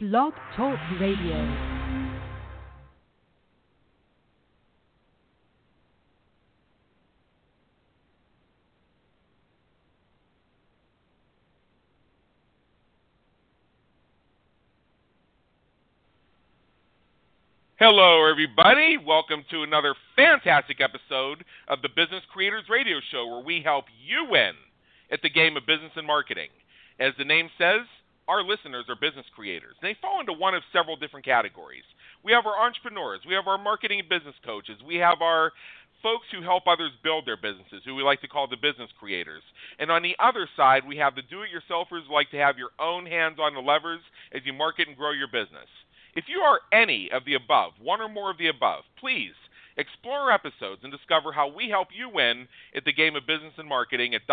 Blog Talk Radio. Hello, everybody. Welcome to another fantastic episode of the Business Creators Radio Show, where we help you win at the game of business and marketing. As the name says, our listeners are business creators. They fall into one of several different categories. We have our entrepreneurs. We have our marketing and business coaches. We have our folks who help others build their businesses, who we like to call the business creators. And on the other side, we have the do-it-yourselfers who like to have your own hands on the levers as you market and grow your business. If you are any of the above, one or more of the above, please explore our episodes and discover how we help you win at the game of business and marketing at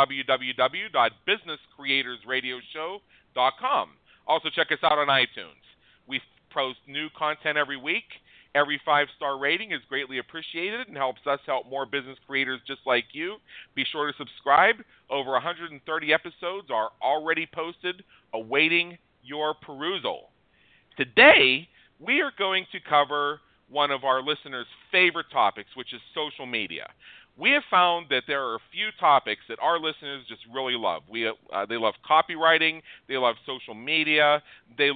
www.businesscreatorsradioshow.com. Also, check us out on iTunes. We post new content every week. Every 5-star rating is greatly appreciated and helps us help more business creators just like you. Be sure to subscribe. Over 130 episodes are already posted, awaiting your perusal. Today, we are going to cover one of our listeners' favorite topics, which is social media. We have found that there are a few topics that our listeners just really love. They love copywriting, they love social media,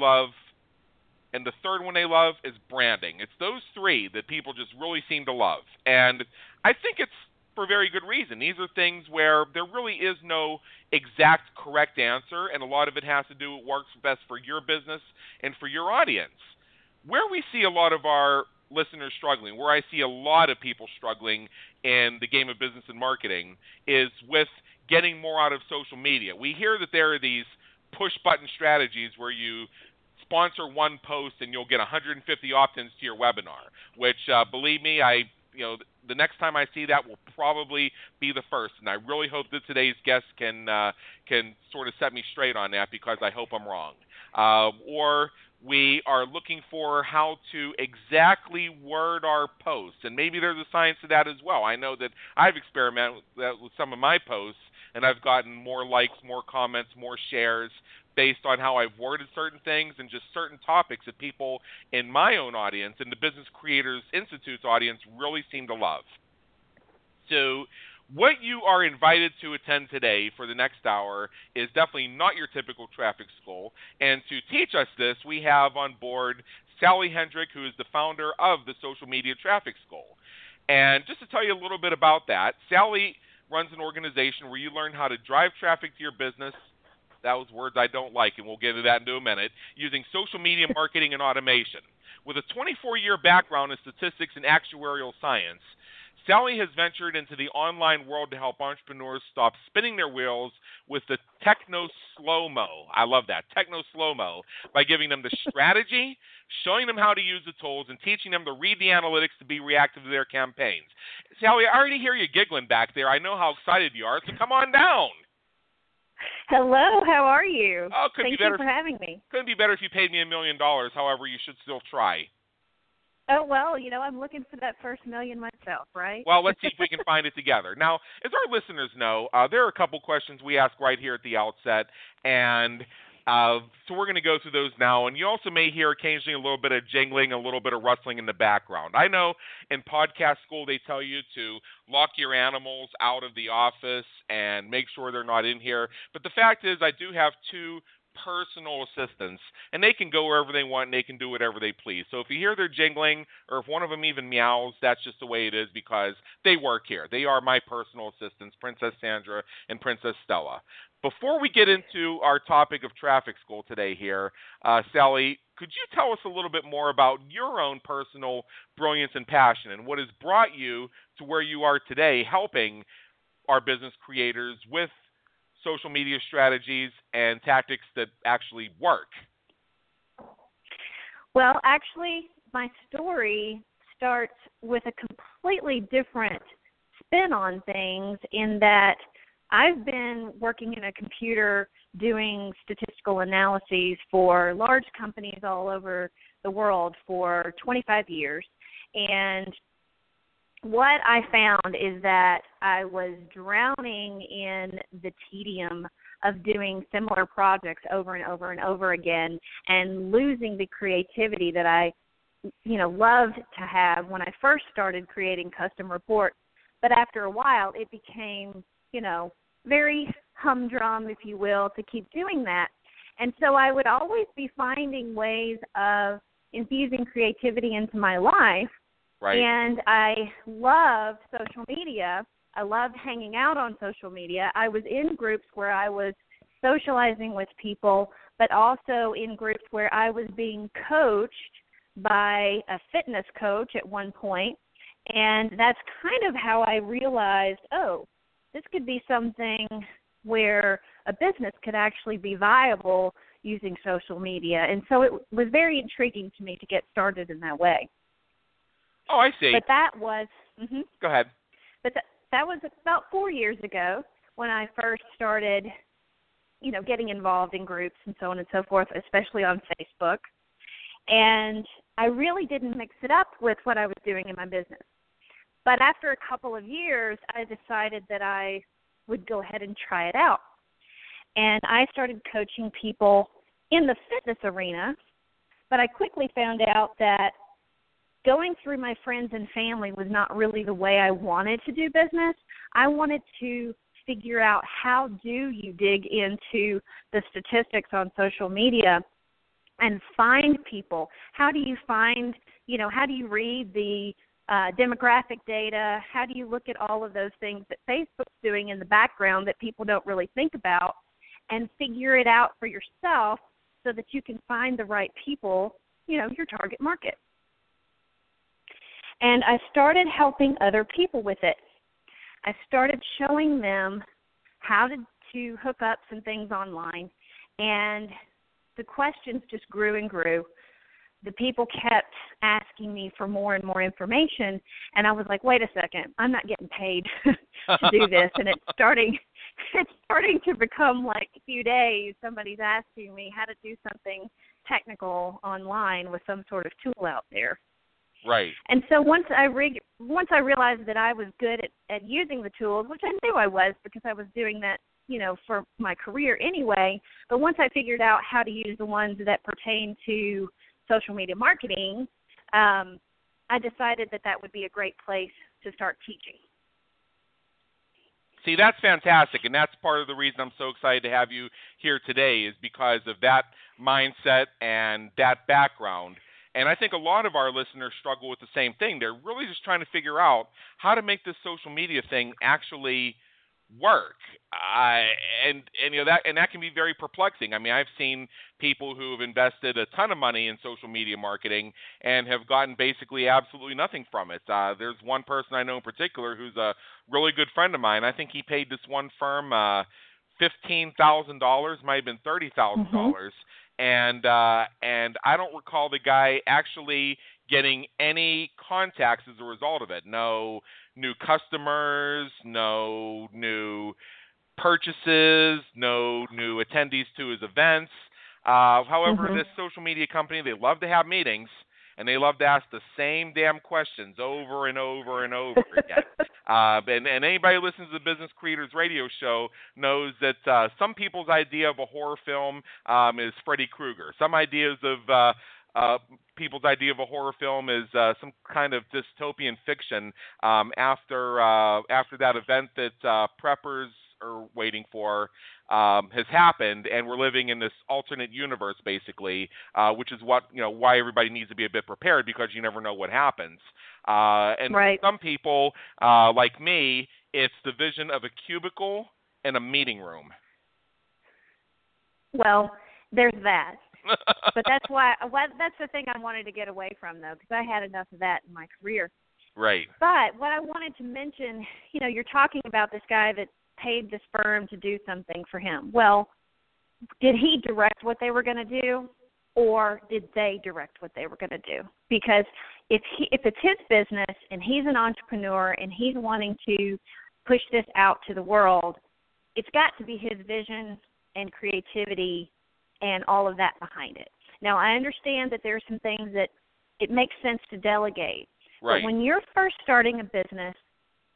and the third one they love is branding. It's those three that people just really seem to love. And I think it's for very good reason. These are things where there really is no exact correct answer, and a lot of it has to do with what works best for your business and for your audience. Where we see a lot of our listeners struggling, where I see a lot of people struggling in the game of business and marketing, is with getting more out of social media. We hear that there are these push-button strategies where you sponsor one post and you'll get 150 opt-ins to your webinar, which, believe me, the next time I see that will probably be the first, and I really hope that today's guest can sort of set me straight on that, because I hope I'm wrong. Or we are looking for how to exactly word our posts, and maybe there's a science to that as well. I know that I've experimented with some of my posts, and I've gotten more likes, more comments, more shares based on how I've worded certain things and just certain topics that people in my own audience and the Business Creators Institute's audience really seem to love. So what you are invited to attend today for the next hour is definitely not your typical traffic school. And to teach us this, we have on board Sally Hendrick, who is the founder of the Social Media Traffic School. And just to tell you a little bit about that, Sally runs an organization where you learn how to drive traffic to your business. That was words I don't like, and we'll get into that in a minute, using social media marketing and automation. With a 24-year background in statistics and actuarial science, Sally has ventured into the online world to help entrepreneurs stop spinning their wheels with the techno slow-mo. I love that, techno slow-mo, by giving them the strategy, showing them how to use the tools, and teaching them to read the analytics to be reactive to their campaigns. Sally, I already hear you giggling back there. I know how excited you are, so come on down. Hello, how are you? Oh, Thank you for having me. Couldn't be better if you paid me $1 million. However, you should still try. Oh, well, I'm looking for that first million myself, right? Well, let's see if we can find it together. Now, as our listeners know, there are a couple questions we ask right here at the outset, and so we're going to go through those now. And you also may hear occasionally a little bit of jingling, a little bit of rustling in the background. I know in podcast school they tell you to lock your animals out of the office and make sure they're not in here. But the fact is, I do have two personal assistants, and they can go wherever they want and they can do whatever they please. So if you hear they're jingling, or if one of them even meows, that's just the way it is, because they work here. They are my personal assistants, Princess Sandra and Princess Stella. Before we get into our topic of traffic school today here, Sally, could you tell us a little bit more about your own personal brilliance and passion, and what has brought you to where you are today, helping our business creators with social media strategies and tactics that actually work? Well, actually, my story starts with a completely different spin on things, in that I've been working in a computer doing statistical analyses for large companies all over the world for 25 years. And what I found is that I was drowning in the tedium of doing similar projects over and over and over again and losing the creativity that I, loved to have when I first started creating custom reports. But after a while, it became, very humdrum, if you will, to keep doing that. And so I would always be finding ways of infusing creativity into my life. Right. And I loved social media. I loved hanging out on social media. I was in groups where I was socializing with people, but also in groups where I was being coached by a fitness coach at one point. And that's kind of how I realized, this could be something where a business could actually be viable using social media. And so it was very intriguing to me to get started in that way. Oh, I see. But that was, Go ahead. But that was about 4 years ago when I first started, getting involved in groups and so on and so forth, especially on Facebook. And I really didn't mix it up with what I was doing in my business. But after a couple of years, I decided that I would go ahead and try it out. And I started coaching people in the fitness arena, but I quickly found out that going through my friends and family was not really the way I wanted to do business. I wanted to figure out how do you dig into the statistics on social media and find people. How do you find, how do you read the demographic data? How do you look at all of those things that Facebook's doing in the background that people don't really think about and figure it out for yourself so that you can find the right people, your target market. And I started helping other people with it. I started showing them how to hook up some things online, and the questions just grew and grew. The people kept asking me for more and more information, and I was like, wait a second, I'm not getting paid to do this. And it's starting to become like a few days somebody's asking me how to do something technical online with some sort of tool out there. Right. And so once I realized that I was good at using the tools, which I knew I was because I was doing that, for my career anyway, but once I figured out how to use the ones that pertain to social media marketing, I decided that would be a great place to start teaching. See, that's fantastic, and that's part of the reason I'm so excited to have you here today is because of that mindset and that background. And I think a lot of our listeners struggle with the same thing. They're really just trying to figure out how to make this social media thing actually work. And that can be very perplexing. I mean, I've seen people who have invested a ton of money in social media marketing and have gotten basically absolutely nothing from it. There's one person I know in particular who's a really good friend of mine. I think he paid this one firm $15,000, might have been $30,000. Mm-hmm. And I don't recall the guy actually getting any contacts as a result of it. No new customers, no new purchases, no new attendees to his events. However, this social media company, they love to have meetings, and they love to ask the same damn questions over and over and over again. And anybody who listens to the Business Creators Radio Show knows that some people's idea of a horror film is Freddy Krueger. Some ideas of people's idea of a horror film is some kind of dystopian fiction after that event that preppers are waiting for has happened, and we're living in this alternate universe, basically, which is what why everybody needs to be a bit prepared, because you never know what happens. And right. Some people, like me, it's the vision of a cubicle and a meeting room. Well, there's that. But that's the thing I wanted to get away from, though, because I had enough of that in my career. Right. But what I wanted to mention, you're talking about this guy that paid this firm to do something for him. Well, did he direct what they were going to do, or did they direct what they were going to do? Because if it's his business and he's an entrepreneur and he's wanting to push this out to the world, it's got to be his vision and creativity and all of that behind it. Now, I understand that there are some things that it makes sense to delegate. Right. But when you're first starting a business,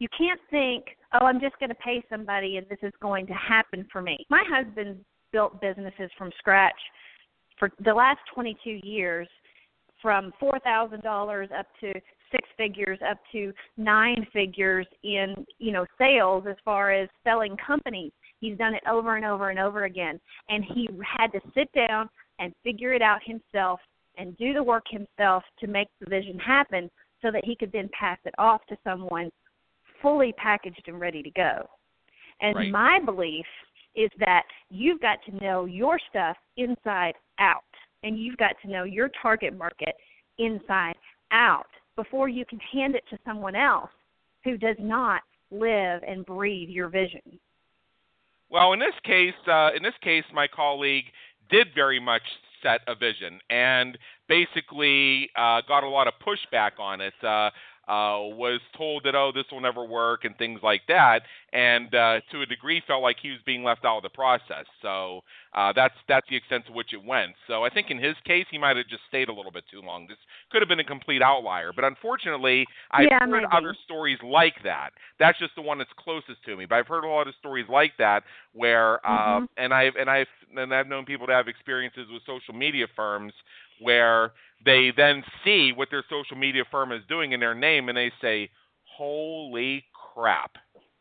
You can't think, oh, I'm just going to pay somebody and this is going to happen for me. My husband built businesses from scratch for the last 22 years, from $4,000 up to 6 figures, up to 9 figures in, sales as far as selling companies. He's done it over and over and over again. And he had to sit down and figure it out himself and do the work himself to make the vision happen so that he could then pass it off to someone fully packaged and ready to go. And right. My belief is that you've got to know your stuff inside out, and you've got to know your target market inside out before you can hand it to someone else who does not live and breathe your vision. Well, in this case, my colleague did very much set a vision and basically got a lot of pushback on it. Was told that, this will never work and things like that, and to a degree felt like he was being left out of the process. So that's the extent to which it went. So I think in his case, he might have just stayed a little bit too long. This could have been a complete outlier. But unfortunately, I've heard other stories like that. That's just the one that's closest to me. But I've heard a lot of stories like that where, and I've known people to have experiences with social media firms where they then see what their social media firm is doing in their name, and they say, holy crap.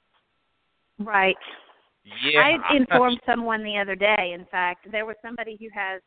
Right. Yeah. I informed someone the other day, in fact, there was somebody who has,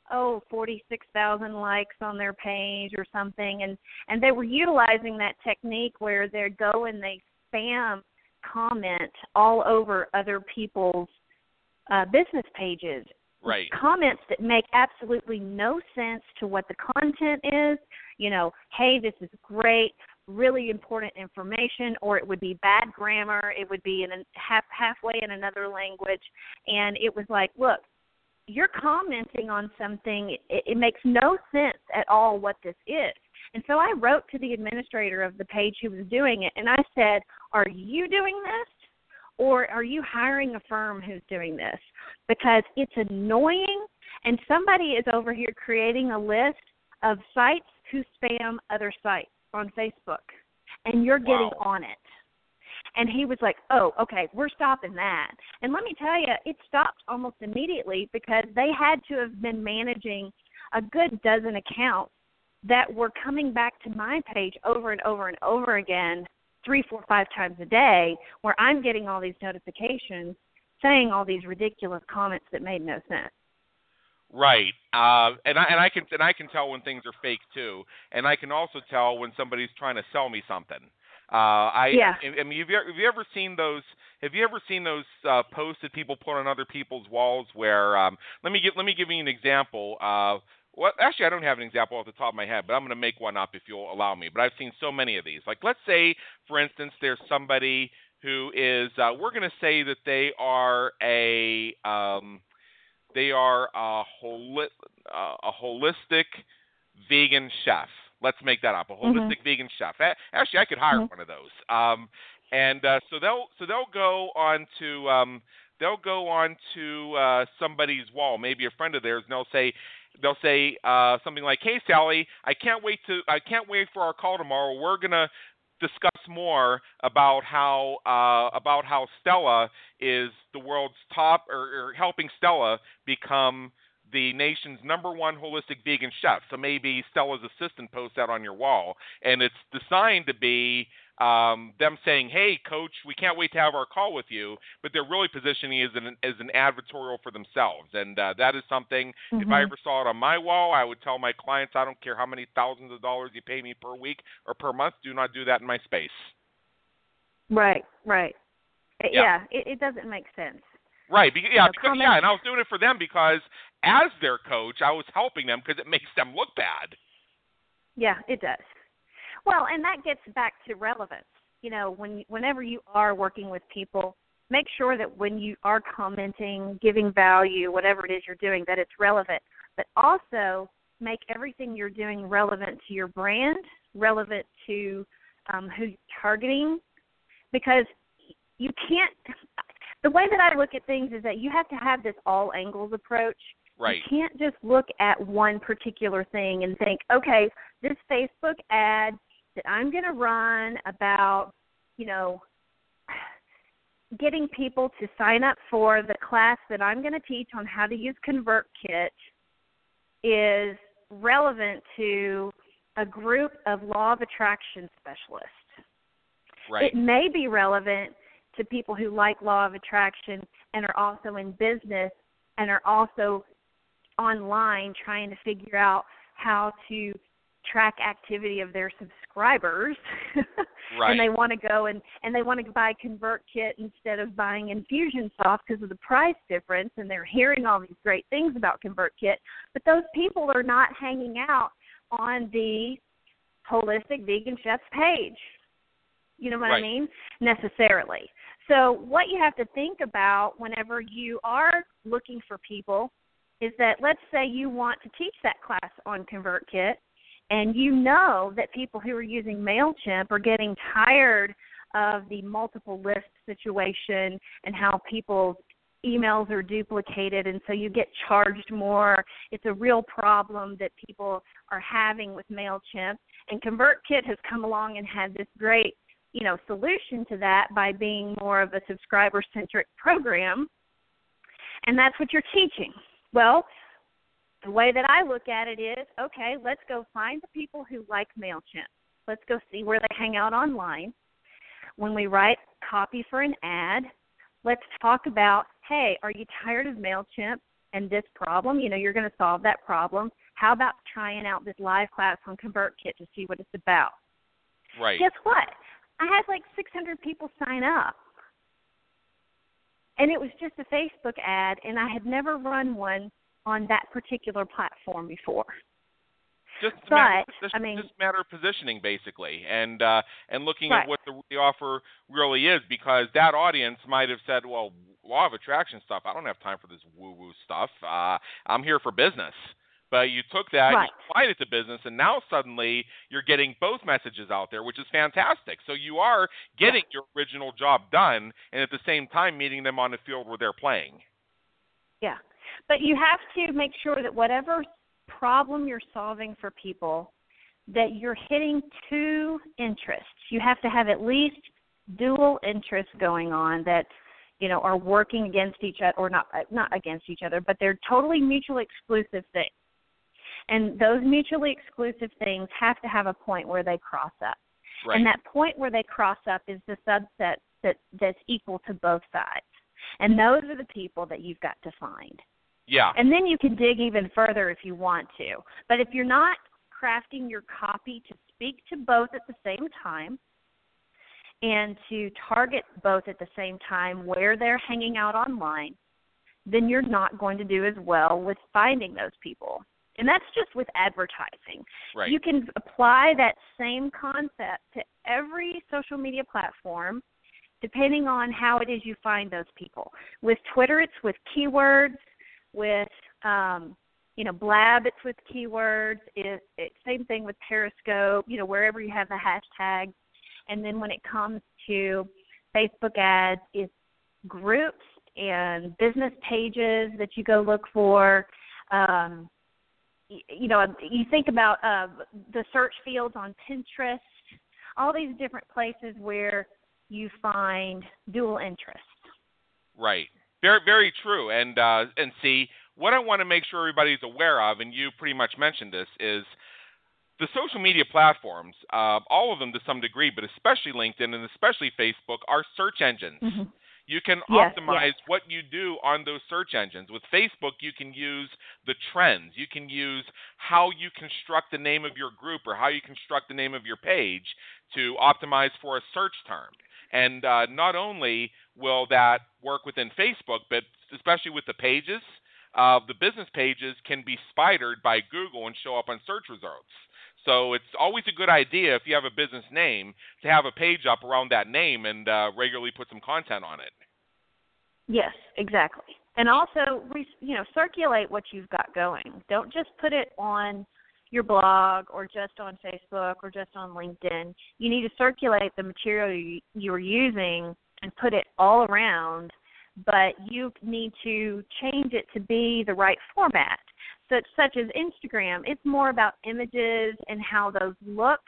46,000 likes on their page or something, and they were utilizing that technique where they go and they spam comment all over other people's business pages. Right. Comments that make absolutely no sense to what the content is. Hey, this is great, really important information, or it would be bad grammar. It would be halfway in another language. And it was like, look, you're commenting on something. It makes no sense at all what this is. And so I wrote to the administrator of the page who was doing it, and I said, are you doing this? Or are you hiring a firm who's doing this? Because it's annoying, and somebody is over here creating a list of sites who spam other sites on Facebook, and you're getting on it. And he was like, oh, okay, we're stopping that. And let me tell you, it stopped almost immediately because they had to have been managing a good dozen accounts that were coming back to my page over and over and over again, 3, 4, 5 times a day, where I'm getting all these notifications saying all these ridiculous comments that made no sense. Right, and I can tell when things are fake too, and I can also tell when somebody's trying to sell me something. I mean, have you ever seen those? Have you ever seen those posts that people put on other people's walls? Where let me give you an example. Well, actually, I don't have an example off the top of my head, but I'm going to make one up if you'll allow me. But I've seen so many of these. Like, let's say, for instance, there's somebody who is, we're going to say that they are a holistic vegan chef. Let's make that up, a holistic vegan chef. Actually, I could hire one of those. So they'll go on to somebody's wall, maybe a friend of theirs, and they'll say something like, "Hey, Sally, I can't wait for our call tomorrow. We're gonna discuss more about how Stella is the world's top, or helping Stella become the nation's #1 holistic vegan chef." So maybe Stella's assistant posts that on your wall, and it's designed to be them saying, "Hey, Coach, we can't wait to have our call with you," but they're really positioning it as an advertorial for themselves. And that is something, if I ever saw it on my wall, I would tell my clients, I don't care how many thousands of dollars you pay me per week or per month, do not do that in my space. Right. Yeah, it doesn't make sense. Right, and I was doing it for them because as their coach, I was helping them because it makes them look bad. Yeah, it does. Well, and that gets back to relevance. Whenever you are working with people, make sure that when you are commenting, giving value, whatever it is you're doing, that it's relevant. But also make everything you're doing relevant to your brand, relevant to who you're targeting, because you can't – the way that I look at things is that you have to have this all angles approach. Right. You can't just look at one particular thing and think, okay, this Facebook ad that I'm going to run about getting people to sign up for the class that I'm going to teach on how to use ConvertKit is relevant to a group of law of attraction specialists. Right. It may be relevant to people who like law of attraction and are also in business and are also online trying to figure out how to track activity of their subscribers. Right. And they want to go and they want to buy ConvertKit instead of buying Infusionsoft because of the price difference, and they're hearing all these great things about ConvertKit, but those people are not hanging out on the Holistic Vegan Chef's page. You know what Right. I mean? Necessarily. So what you have to think about whenever you are looking for people is that, let's say you want to teach that class on ConvertKit, and you know that people who are using MailChimp are getting tired of the multiple list situation and how people's emails are duplicated, and so you get charged more. It's a real problem that people are having with MailChimp, and ConvertKit has come along and had this great, solution to that by being more of a subscriber-centric program, and that's what you're teaching. Well, the way that I look at it is, okay, let's go find the people who like MailChimp. Let's go see where they hang out online. When we write copy for an ad, let's talk about, hey, are you tired of MailChimp and this problem? You're going to solve that problem. How about trying out this live class on ConvertKit to see what it's about? Right. Guess what? I had like 600 people sign up. And it was just a Facebook ad, and I had never run one on that particular platform before. Just matter of positioning, basically, and looking right. at what the offer really is, because that audience might have said, well, law of attraction stuff, I don't have time for this woo-woo stuff. I'm here for business. But you took that, right. you applied it to business, and now suddenly you're getting both messages out there, which is fantastic. So you are getting your original job done, and at the same time meeting them on the field where they're playing. Yeah. But you have to make sure that whatever problem you're solving for people, that you're hitting two interests. You have to have at least dual interests going on that, are working against each other, or not against each other, but they're totally mutually exclusive things. And those mutually exclusive things have to have a point where they cross up. Right. And that point where they cross up is the subset that's equal to both sides. And those are the people that you've got to find. Yeah. And then you can dig even further if you want to. But if you're not crafting your copy to speak to both at the same time and to target both at the same time where they're hanging out online, then you're not going to do as well with finding those people. And that's just with advertising. Right. You can apply that same concept to every social media platform depending on how it is you find those people. With Twitter, it's with keywords. With, Blab, it's with keywords. It's same thing with Periscope, wherever you have the hashtag. And then when it comes to Facebook ads, it's groups and business pages that you go look for. You think about the search fields on Pinterest, all these different places where you find dual interests. Right. Very, very true. And see, what I want to make sure everybody's aware of, and you pretty much mentioned this, is the social media platforms, all of them to some degree, but especially LinkedIn and especially Facebook, are search engines. Mm-hmm. You can optimize what you do on those search engines. With Facebook, you can use the trends. You can use how you construct the name of your group or how you construct the name of your page to optimize for a search term. And not only will that work within Facebook, but especially with the pages, the business pages can be spidered by Google and show up on search results. So it's always a good idea, if you have a business name, to have a page up around that name and regularly put some content on it. Yes, exactly. And also, circulate what you've got going. Don't just put it on your blog or just on Facebook or just on LinkedIn. You need to circulate the material you're using and put it all around, but you need to change it to be the right format. Such as Instagram, it's more about images and how those look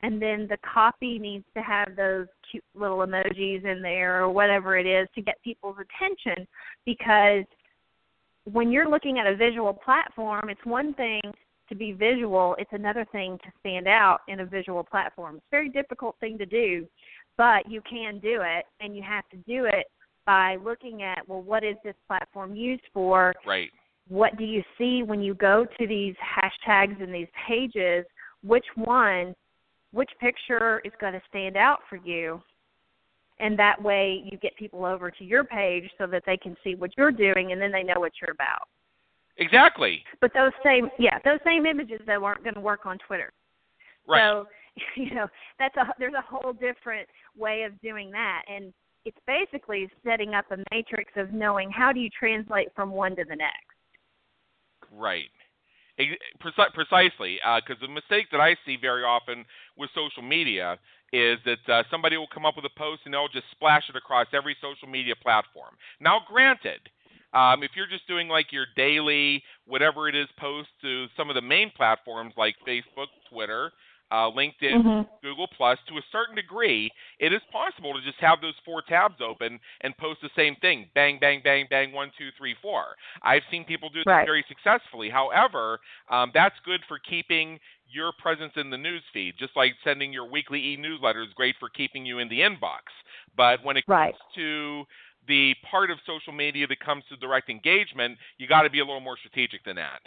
and then the copy needs to have those cute little emojis in there or whatever it is to get people's attention, because when you're looking at a visual platform, it's one thing to be visual, it's another thing to stand out in a visual platform. It's a very difficult thing to do, but you can do it, and you have to do it by looking at, well, what is this platform used for? Right. What do you see when you go to these hashtags and these pages? Which picture is going to stand out for you? And that way you get people over to your page so that they can see what you're doing, and then they know what you're about. Exactly. But those same images, though, aren't going to work on Twitter. Right. So, there's a whole different way of doing that, and it's basically setting up a matrix of knowing how do you translate from one to the next. Right. Precisely, because the mistake that I see very often with social media is that somebody will come up with a post and they'll just splash it across every social media platform. Now, granted, if you're just doing like your daily, whatever it is, post to some of the main platforms like Facebook, Twitter, LinkedIn, Google+, to a certain degree, it is possible to just have those 4 tabs open and post the same thing. Bang, bang, bang, bang, 1, 2, 3, 4. I've seen people do that very successfully. However, that's good for keeping your presence in the news feed, just like sending your weekly e-newsletter is great for keeping you in the inbox. But when it comes to the part of social media that comes to direct engagement, you got to be a little more strategic than that.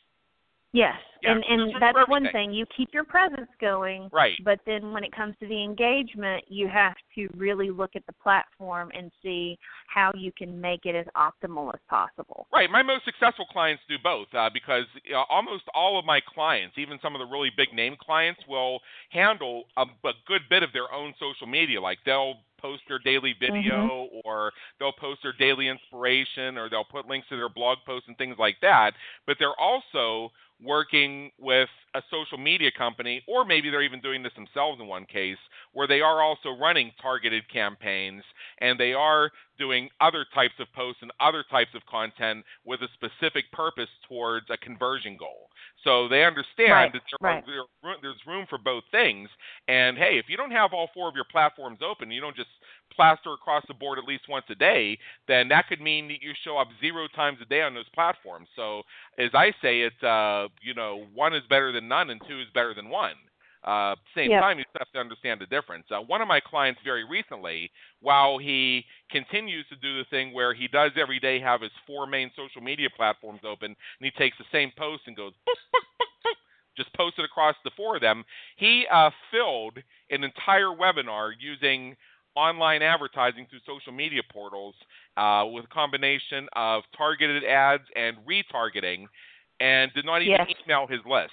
Yes, yeah, and that's one thing. You keep your presence going, right? But then when it comes to the engagement, you have to really look at the platform and see how you can make it as optimal as possible. Right. My most successful clients do both because almost all of my clients, even some of the really big name clients, will handle a good bit of their own social media. Like they'll post their daily video or they'll post their daily inspiration or they'll put links to their blog posts and things like that. But they're also working with a social media company, or maybe they're even doing this themselves in one case, where they are also running targeted campaigns and they are doing other types of posts and other types of content with a specific purpose towards a conversion goal. So they understand that there's room for both things. And hey, if you don't have all 4 of your platforms open, you don't just plaster across the board at least once a day, then that could mean that you show up 0 times a day on those platforms. So as I say, it's 1 is better than none and 2 is better than 1. Same time, you have to understand the difference. One of my clients very recently, while he continues to do the thing where he does every day have his 4 main social media platforms open, and he takes the same post and goes, boop, boop, boop, boop, just post it across the 4 of them, he filled an entire webinar using online advertising through social media portals with a combination of targeted ads and retargeting, and did not even email his list.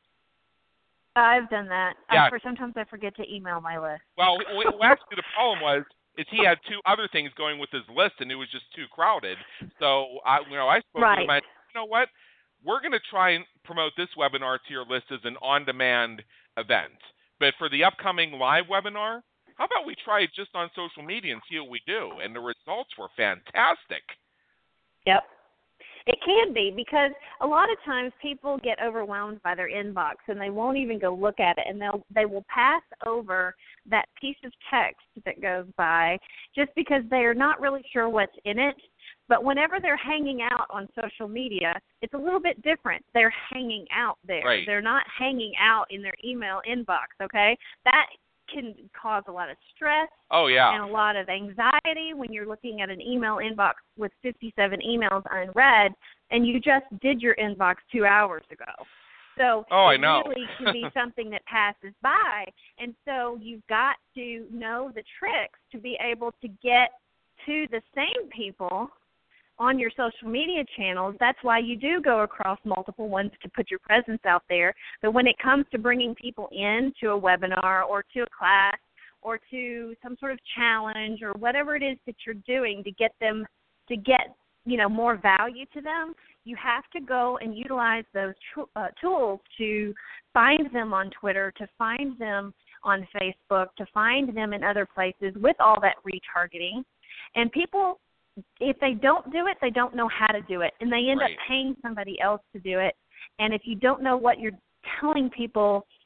I've done that. Yeah. Sometimes I forget to email my list. Well, actually, the problem is he had 2 other things going with his list, and it was just too crowded. So I spoke to him. I said, you know what? We're going to try and promote this webinar to your list as an on-demand event. But for the upcoming live webinar, how about we try it just on social media and see what we do? And the results were fantastic. Yep. It can be, because a lot of times people get overwhelmed by their inbox and they won't even go look at it, and they will pass over that piece of text that goes by just because they are not really sure what's in it. But whenever they're hanging out on social media, it's a little bit different. They're hanging out there. Right. They're not hanging out in their email inbox, okay? That can cause a lot of stress and a lot of anxiety when you're looking at an email inbox with 57 emails unread, and you just did your inbox 2 hours ago. So it really can be something that passes by. And so you've got to know the tricks to be able to get to the same people on your social media channels. That's why you do go across multiple ones to put your presence out there. But when it comes to bringing people in to a webinar or to a class or to some sort of challenge or whatever it is that you're doing to get them to get, more value to them, you have to go and utilize those tools to find them on Twitter, to find them on Facebook, to find them in other places with all that retargeting. And people, if they don't do it, they don't know how to do it, and they end up paying somebody else to do it. And if you don't know what you're telling people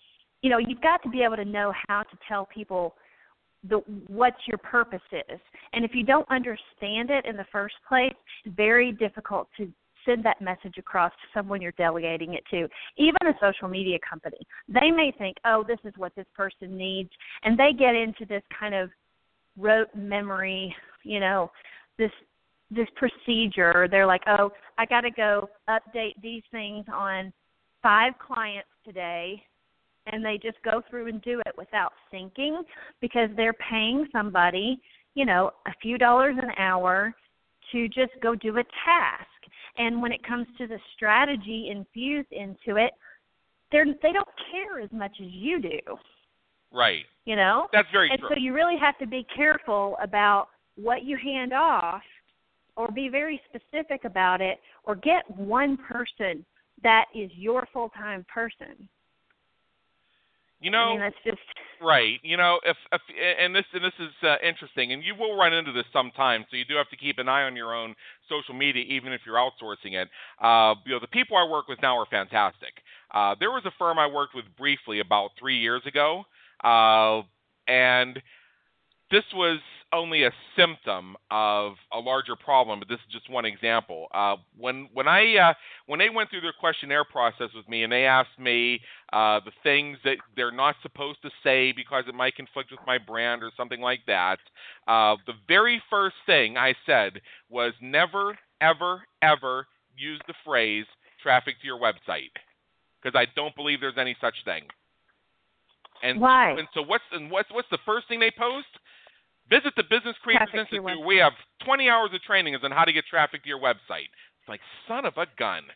you've got to be able to know how to tell people what your purpose is. And if you don't understand it in the first place, it's very difficult to send that message across to someone you're delegating it to. Even a social media company, they may think, oh, this is what this person needs, and they get into this kind of rote memory, this procedure. They're like, oh, I got to go update these things on 5 clients today, and they just go through and do it without thinking because they're paying somebody, a few dollars an hour to just go do a task. And when it comes to the strategy infused into it, they don't care as much as you do. Right. That's very true. And so you really have to be careful about what you hand off, or be very specific about it, or get one person that is your full-time person. That's just right. If and this is interesting, and you will run into this sometimes, so you do have to keep an eye on your own social media, even if you're outsourcing it. The people I work with now are fantastic. There was a firm I worked with briefly about 3 years ago, and this was only a symptom of a larger problem, but this is just one example. When they went through their questionnaire process with me and they asked me the things that they're not supposed to say because it might conflict with my brand or something like that, the very first thing I said was never, ever, ever use the phrase traffic to your website, because I don't believe there's any such thing. And why? And so what's the first thing they post? Visit the Business Creators Institute. We have 20 hours of training on how to get traffic to your website. It's like, son of a gun.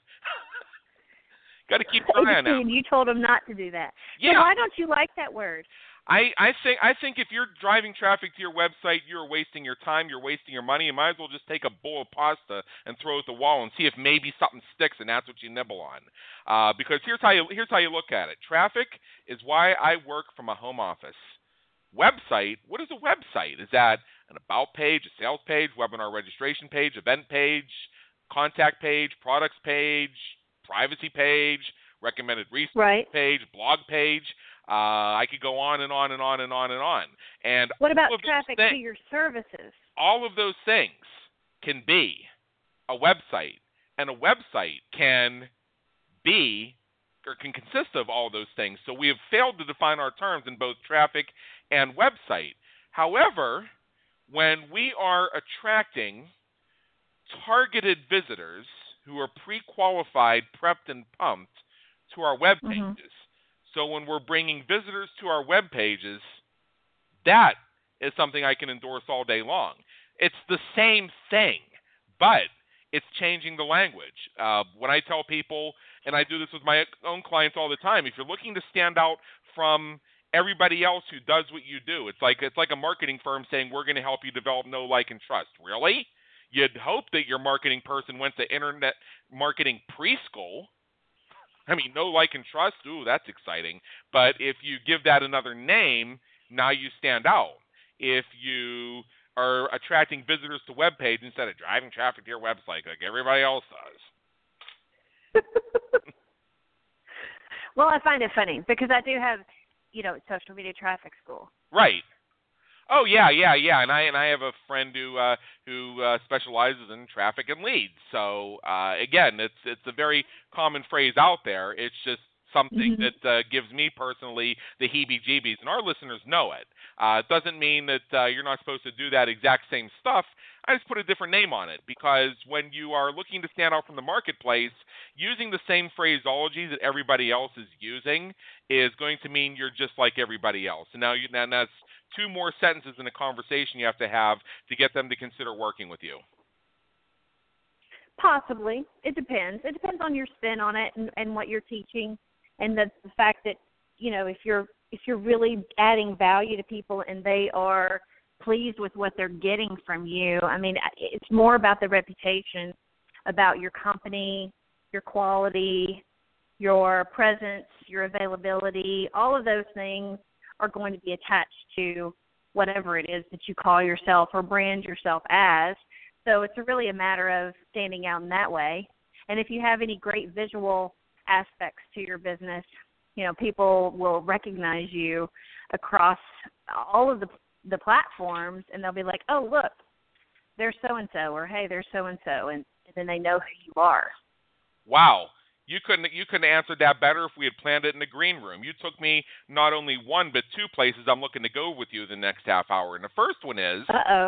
Got to keep an eye on that. You told them not to do that. Yeah. So why don't you like that word? I think if you're driving traffic to your website, you're wasting your time, you're wasting your money. You might as well just take a bowl of pasta and throw it at the wall and see if maybe something sticks, and that's what you nibble on. Because here's how you look at it. Traffic is why I work from a home office. Website, what is a website? Is that an about page, a sales page, webinar registration page, event page, contact page, products page, privacy page, recommended resource page, blog page? I could go on and on and on and on and on. And what about traffic to your services? All of those things can be a website, and a website can be or can consist of all those things. So we have failed to define our terms in both traffic and website. However, when we are attracting targeted visitors who are pre-qualified, prepped, and pumped to our web pages, so when we're bringing visitors to our web pages, that is something I can endorse all day long. It's the same thing, but it's changing the language. When I tell people, and I do this with my own clients all the time, if you're looking to stand out from everybody else who does what you do, it's like a marketing firm saying, we're going to help you develop know, like, and trust. Really? You'd hope that your marketing person went to internet marketing preschool. I mean, know, like, and trust, ooh, that's exciting. But if you give that another name, now you stand out. If you are attracting visitors to web page instead of driving traffic to your website like everybody else does. Well, I find it funny because I do have, social media traffic school. Right. Oh yeah, and I have a friend who specializes in traffic and leads. So again, it's a very common phrase out there. It's just something that gives me personally the heebie-jeebies, and our listeners know it. It doesn't mean that you're not supposed to do that exact same stuff. I just put a different name on it because when you are looking to stand out from the marketplace, using the same phraseology that everybody else is using is going to mean you're just like everybody else. And now that's 2 more sentences in a conversation you have to get them to consider working with you. Possibly. It depends. It depends on your spin on it and what you're teaching, and the fact that, if you're really adding value to people and they are pleased with what they're getting from you. I mean, it's more about the reputation, about your company, your quality, your presence, your availability. All of those things are going to be attached to whatever it is that you call yourself or brand yourself as. So it's really a matter of standing out in that way. And if you have any great visual aspects to your business, people will recognize you across all of the platforms, and they'll be like, oh, look, there's so-and-so, or hey, there's so-and-so, and then they know who you are. Wow. You couldn't answer that better if we had planned it in the green room. You took me not only one but two places I'm looking to go with you the next half hour. And the first one is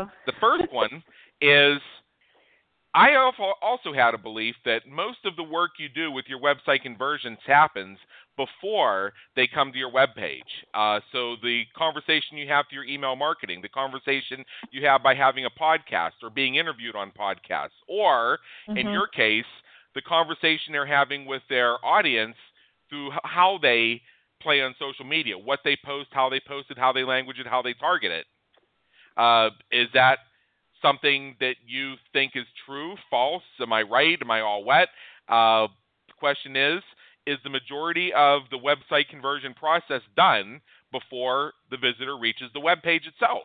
I also had a belief that most of the work you do with your website conversions happens before they come to your webpage. So the conversation you have to your email marketing, the conversation you have by having a podcast or being interviewed on podcasts, or in your case, the conversation they're having with their audience through how they play on social media, what they post, how they post it, how they language it, how they target it. Is that something that you think is true, false? Am I right? Am I all wet? The question is the majority of the website conversion process done before the visitor reaches the web page itself?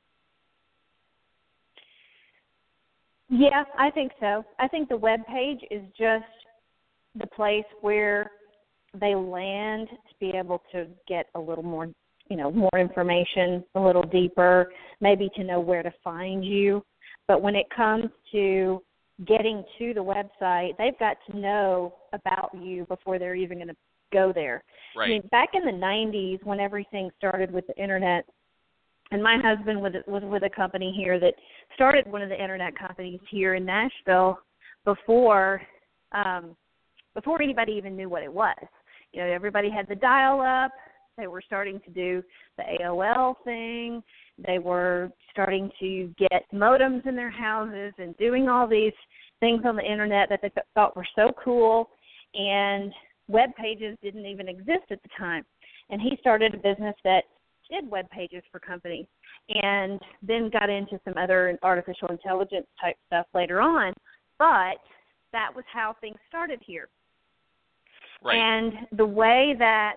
Yeah, I think so. I think the web page is just the place where they land to be able to get a little more, more information, a little deeper, maybe to know where to find you. But when it comes to getting to the website, they've got to know about you before they're even going to go there. Right. I mean, back in the 90s, when everything started with the Internet, and my husband was with a company here that started one of the Internet companies here in Nashville before anybody even knew what it was. Everybody had the dial-up. They were starting to do the AOL thing. They were starting to get modems in their houses and doing all these things on the Internet that they thought were so cool, and web pages didn't even exist at the time. And he started a business that did web pages for companies, and then got into some other artificial intelligence type stuff later on. But that was how things started here. Right. And the way that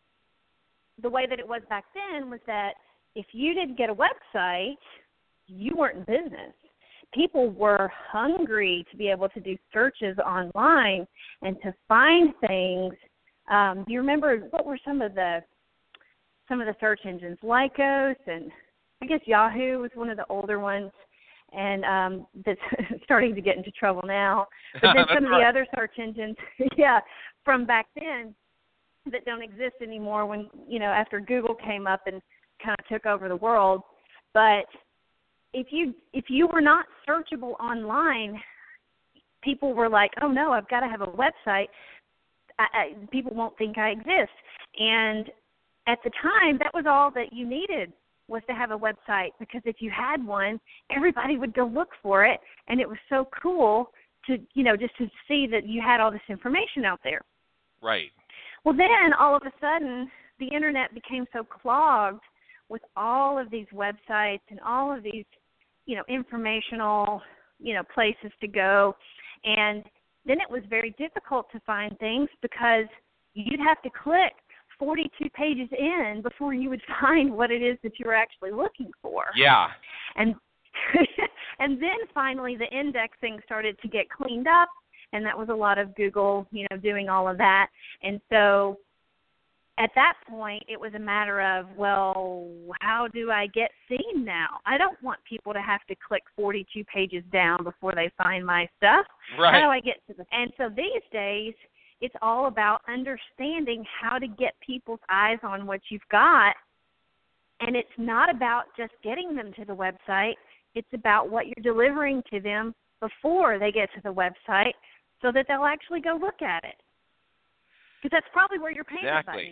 it was back then was that if you didn't get a website, you weren't in business. People were hungry to be able to do searches online and to find things. Do you remember what were some of the search engines? Lycos, and I guess Yahoo was one of the older ones, and that's starting to get into trouble now. But then some of the other search engines, from back then that don't exist anymore when, after Google came up and kind of took over the world. But if you were not searchable online, people were like, oh, no, I've got to have a website. People won't think I exist. And at the time, that was all that you needed, was to have a website, because if you had one, everybody would go look for it, and it was so cool to, just to see that you had all this information out there. Right. Well, then all of a sudden, the Internet became so clogged with all of these websites and all of these, informational, places to go, and then it was very difficult to find things because you'd have to click 42 pages in before you would find what it is that you were actually looking for. Yeah. And and then finally the indexing started to get cleaned up, and that was a lot of Google, doing all of that. And so at that point it was a matter of, well, how do I get seen now? I don't want people to have to click 42 pages down before they find my stuff. Right. How do I get to the... And so these days it's all about understanding how to get people's eyes on what you've got. And it's not about just getting them to the website. It's about what you're delivering to them before they get to the website so that they'll actually go look at it. Because that's probably where your payment button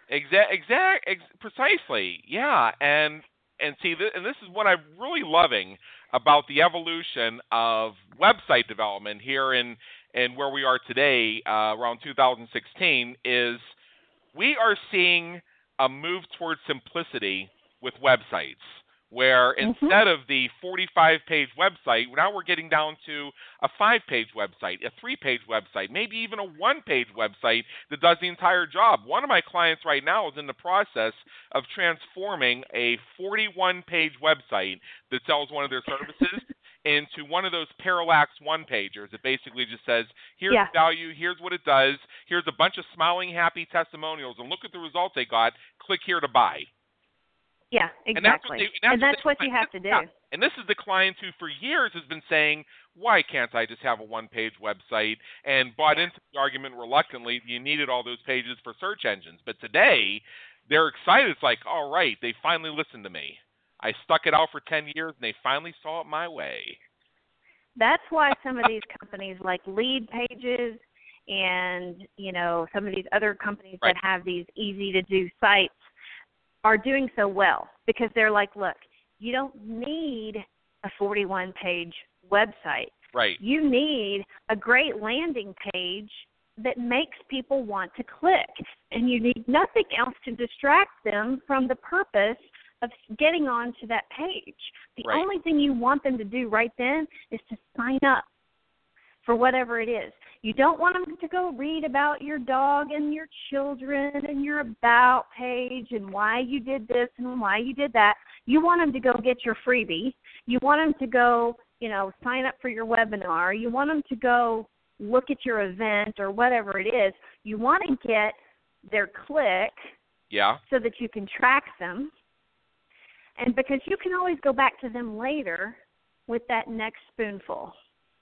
is. Precisely. Yeah. And see, and this is what I'm really loving about the evolution of website development here in where we are today, around 2016, is we are seeing a move towards simplicity with websites, where instead of the 45-page website, now we're getting down to a 5-page website, a 3-page website, maybe even a 1-page website that does the entire job. One of my clients right now is in the process of transforming a 41-page website that sells one of their services into one of those parallax one-pagers that basically just says, here's Yeah. the value, here's what it does, here's a bunch of smiling, happy testimonials, and look at the results they got. Click here to buy. Yeah, exactly. And that's what you have to do. Yeah. And this is the client who for years has been saying, why can't I just have a one-page website, and bought into the argument reluctantly you needed all those pages for search engines. But today, they're excited. It's like, all right, they finally listened to me. I stuck it out for 10 years, and they finally saw it my way. That's why some of these companies like Lead Pages and, some of these other companies that have these easy-to-do sites are doing so well, because they're like, look, you don't need a 41-page website. Right. You need a great landing page that makes people want to click, and you need nothing else to distract them from the purpose of getting onto that page. The only thing you want them to do right then is to sign up for whatever it is. You don't want them to go read about your dog and your children and your about page and why you did this and why you did that. You want them to go get your freebie. You want them to go, sign up for your webinar. You want them to go look at your event or whatever it is. You want to get their click so that you can track them. And because you can always go back to them later with that next spoonful.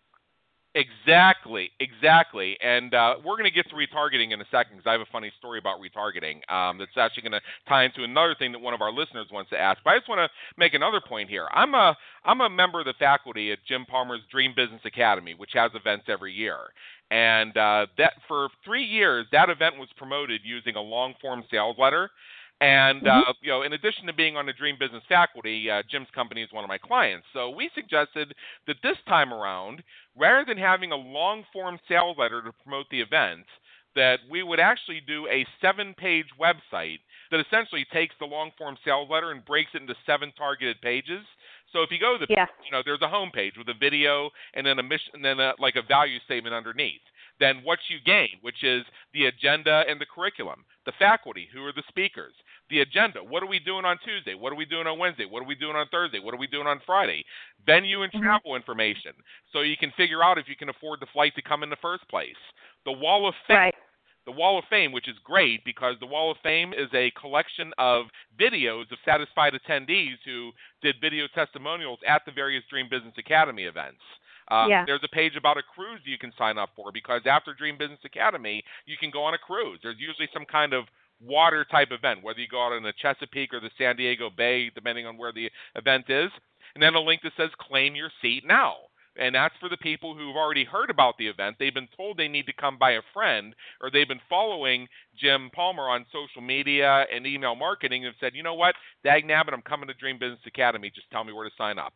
Exactly. And we're going to get to retargeting in a second, because I have a funny story about retargeting that's actually going to tie into another thing that one of our listeners wants to ask. But I just want to make another point here. I'm a member of the faculty at Jim Palmer's Dream Business Academy, which has events every year. And that for 3 years, that event was promoted using a long-form sales letter. And, in addition to being on the Dream Business faculty, Jim's company is one of my clients. So we suggested that this time around, rather than having a long-form sales letter to promote the event, that we would actually do a 7-page website that essentially takes the long-form sales letter and breaks it into 7 targeted pages. So if you go to the, there's a home page with a video and then a mission, and then a value statement underneath. Then what you gain, which is the agenda and the curriculum, the faculty, who are the speakers, the agenda, what are we doing on Tuesday, what are we doing on Wednesday, what are we doing on Thursday, what are we doing on Friday, venue and travel information, so you can figure out if you can afford the flight to come in the first place. The Wall of Fame. The Wall of Fame, which is great because the Wall of Fame is a collection of videos of satisfied attendees who did video testimonials at the various Dream Business Academy events. There's a page about a cruise you can sign up for, because after Dream Business Academy, you can go on a cruise. There's usually some kind of water type event, whether you go out in the Chesapeake or the San Diego Bay, depending on where the event is. And then a link that says claim your seat now. And that's for the people who've already heard about the event. They've been told they need to come by a friend, or they've been following Jim Palmer on social media and email marketing and said, you know what, dagnabbit, I'm coming to Dream Business Academy. Just tell me where to sign up.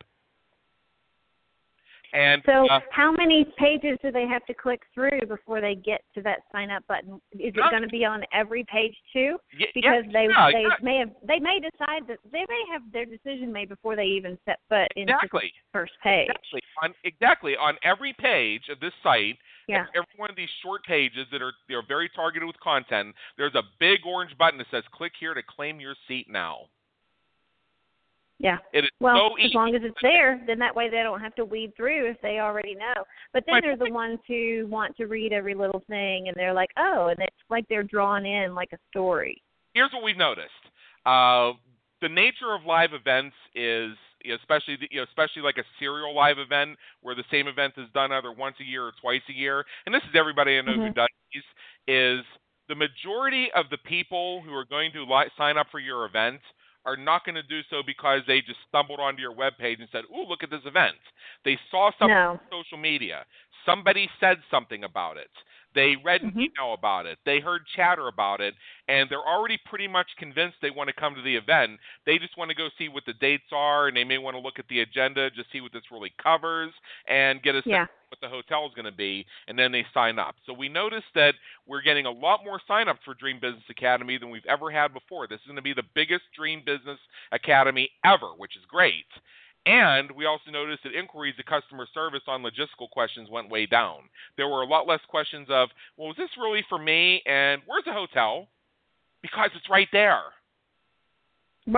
And so how many pages do they have to click through before they get to that sign up button? Is it going to be on every page too? Because they may decide that they may have their decision made before they even set foot into the first page. Exactly. On every page of this site, every one of these short pages that are very targeted with content, there's a big orange button that says click here to claim your seat now. Yeah. It is well, so easy. As long as it's there, then that way they don't have to weed through if they already know. But then there's the ones who want to read every little thing, and they're like, oh, and it's like they're drawn in like a story. Here's what we've noticed. The nature of live events is, especially like a serial live event where the same event is done either once a year or twice a year, and this is everybody I know who does these, is the majority of the people who are going to sign up for your event are not going to do so because they just stumbled onto your webpage and said, ooh, look at this event. They saw something on social media. Somebody said something about it. They read an email about it. They heard chatter about it, and they're already pretty much convinced they want to come to the event. They just want to go see what the dates are, and they may want to look at the agenda, just see what this really covers, and get a sense of what the hotel is going to be, and then they sign up. So we noticed that we're getting a lot more sign-ups for Dream Business Academy than we've ever had before. This is going to be the biggest Dream Business Academy ever, which is great. And we also noticed that inquiries to customer service on logistical questions went way down. There were a lot less questions of, well, is this really for me? And where's the hotel? Because it's right there. Right.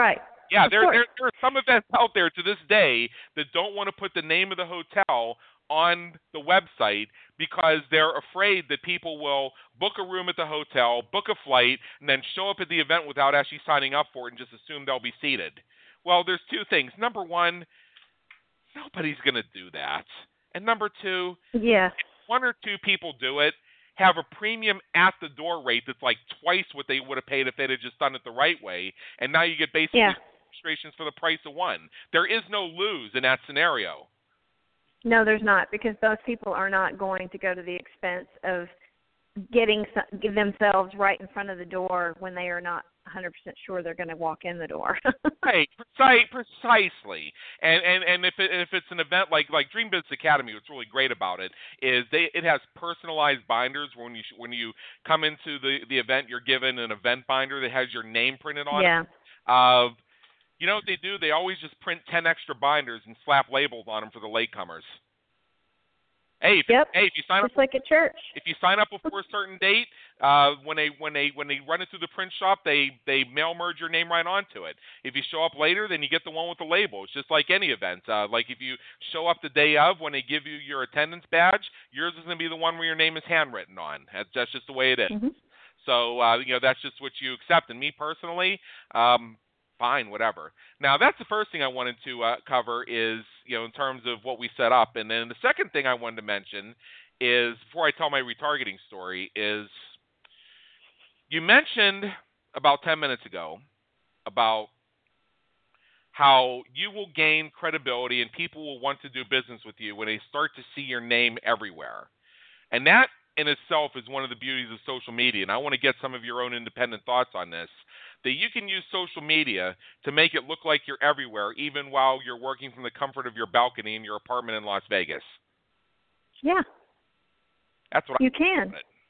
Yeah, Of there course. are some events out there to this day that don't want to put the name of the hotel on the website because they're afraid that people will book a room at the hotel, book a flight, and then show up at the event without actually signing up for it and just assume they'll be seated. Well, there's two things. Number one, nobody's going to do that. And number two, Yeah. one or two people do it, have a premium at the door rate that's like twice what they would have paid if they'd have just done it the right way, and now you get basically Yeah. registrations for the price of one. There is no lose in that scenario. No, there's not, because those people are not going to go to the expense of give themselves right in front of the door when they are not 100% sure they're going to walk in the door. Right, precisely. And if it's an event like Dream Business Academy, what's really great about it is it has personalized binders. When you come into the event, you're given an event binder that has your name printed on Yeah. it. You know what they do? They always just print 10 extra binders and slap labels on them for the latecomers. Hey, if you sign up, just like at church. if you sign up before a certain date, when they run it through the print shop, they mail merge your name right onto it. If you show up later, then you get the one with the label. It's just like any event. Like if you show up the day of, when they give you your attendance badge, yours is going to be the one where your name is handwritten on. That's just the way it is. Mm-hmm. So that's just what you accept. And me personally, fine, whatever. Now, that's the first thing I wanted to cover is, in terms of what we set up. And then the second thing I wanted to mention is, before I tell my retargeting story, is you mentioned about 10 minutes ago about how you will gain credibility and people will want to do business with you when they start to see your name everywhere. And that in itself is one of the beauties of social media. And I want to get some of your own independent thoughts on this. That you can use social media to make it look like you're everywhere, even while you're working from the comfort of your balcony in your apartment in Las Vegas. Yeah. That's what you can.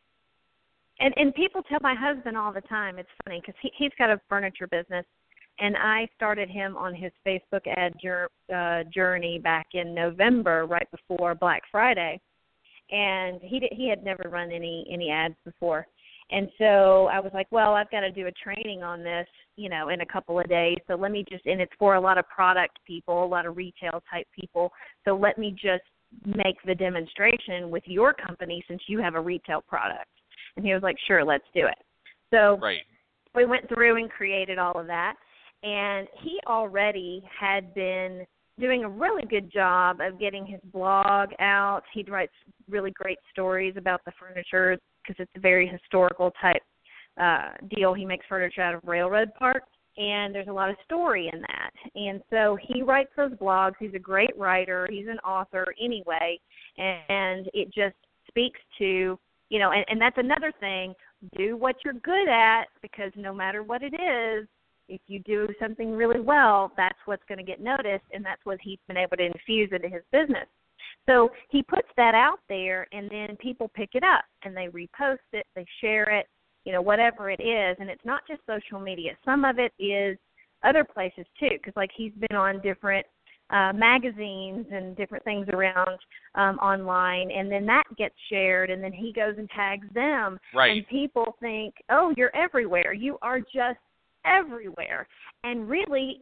And people tell my husband all the time. It's funny because he's got a furniture business, and I started him on his Facebook ad journey back in November, right before Black Friday, and he had never run any ads before. And so I was like, well, I've got to do a training on this, in a couple of days. So let me and it's for a lot of product people, a lot of retail type people. So let me just make the demonstration with your company since you have a retail product. And he was like, sure, let's do it. So right. We went through and created all of that. And he already had been doing a really good job of getting his blog out. He writes really great stories about the furniture, because it's a very historical type deal. He makes furniture out of railroad parts, and there's a lot of story in that. And so he writes those blogs. He's a great writer. He's an author anyway, and it just speaks to, and that's another thing, do what you're good at, because no matter what it is, if you do something really well, that's what's going to get noticed, and that's what he's been able to infuse into his business. So he puts that out there, and then people pick it up, and they repost it, they share it, whatever it is. And it's not just social media. Some of it is other places, too, because, like, he's been on different magazines and different things around online, and then that gets shared, and then he goes and tags them. Right. And people think, oh, you're everywhere. You are just everywhere. And really,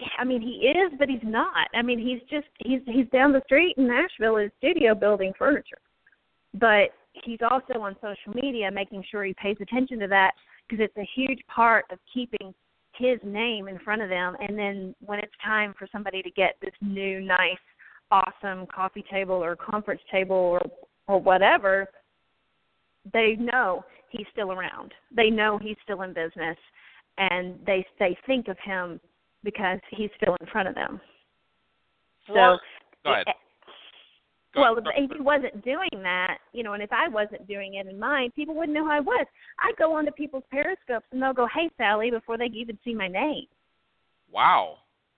he is, but he's not. He's down the street in Nashville in his studio building furniture. But he's also on social media making sure he pays attention to that, because it's a huge part of keeping his name in front of them. And then when it's time for somebody to get this new, nice, awesome coffee table or conference table or whatever, they know he's still around. They know he's still in business, and they think of him because he's still in front of them. Go ahead. If he wasn't doing that, and if I wasn't doing it in mine, people wouldn't know who I was. I go onto people's Periscopes, and they'll go, hey, Sally, before they even see my name. Wow.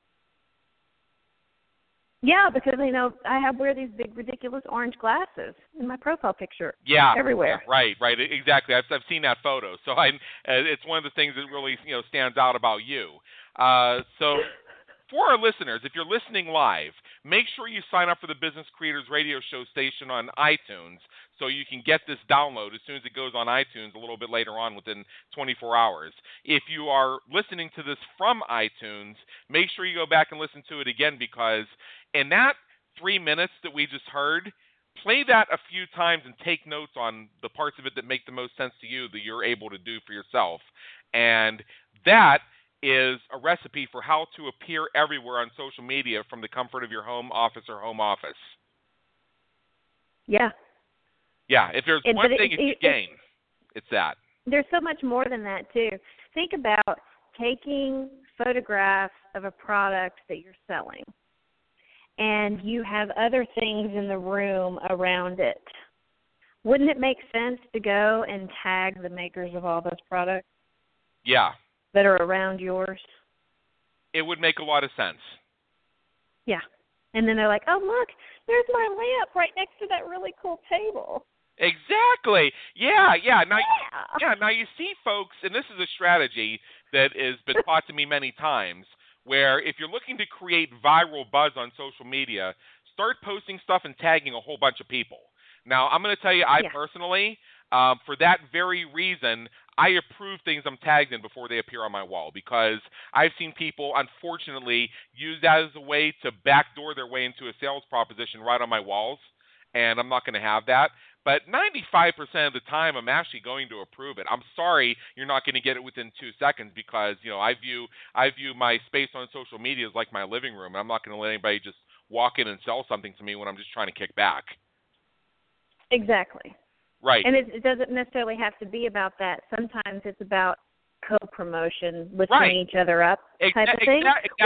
Yeah, because I wear these big, ridiculous orange glasses in my profile picture. Yeah, everywhere. Yeah, right, exactly. I've seen that photo, so it's one of the things that really stands out about you. So for our listeners, if you're listening live, make sure you sign up for the Business Creators Radio Show station on iTunes so you can get this download as soon as it goes on iTunes a little bit later on within 24 hours. If you are listening to this from iTunes, make sure you go back and listen to it again, because in that 3 minutes that we just heard, play that a few times and take notes on the parts of it that make the most sense to you that you're able to do for yourself. And that is a recipe for how to appear everywhere on social media from the comfort of your home office or home office. Yeah. Yeah, if there's one thing you gain, it's that. There's so much more than that, too. Think about taking photographs of a product that you're selling, and you have other things in the room around it. Wouldn't it make sense to go and tag the makers of all those products? Yeah. That are around yours? It would make a lot of sense. Yeah. And then they're like, oh, look, there's my lamp right next to that really cool table. Exactly. Yeah. Now you see, folks, and this is a strategy that has been taught to me many times, where if you're looking to create viral buzz on social media, start posting stuff and tagging a whole bunch of people. Now, I'm going to tell you, I personally, for that very reason, I approve things I'm tagged in before they appear on my wall, because I've seen people, unfortunately, use that as a way to backdoor their way into a sales proposition right on my walls, and I'm not going to have that. But 95% of the time, I'm actually going to approve it. I'm sorry you're not going to get it within 2 seconds, because I view my space on social media as like my living room, and I'm not going to let anybody just walk in and sell something to me when I'm just trying to kick back. Exactly. Right. And it doesn't necessarily have to be about that. Sometimes it's about co-promotion, lifting each other up type of thing,